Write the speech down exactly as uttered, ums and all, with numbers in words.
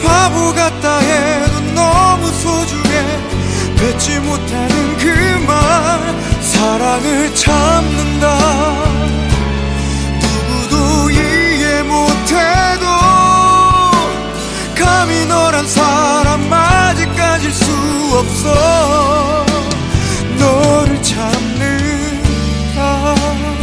바보 같다 해도 너무 소중해. 뱉지 못하는 그 말 사랑을 참는다. 누구도 이해 못해도 감히 너란 사람 아직 가질 수 없어.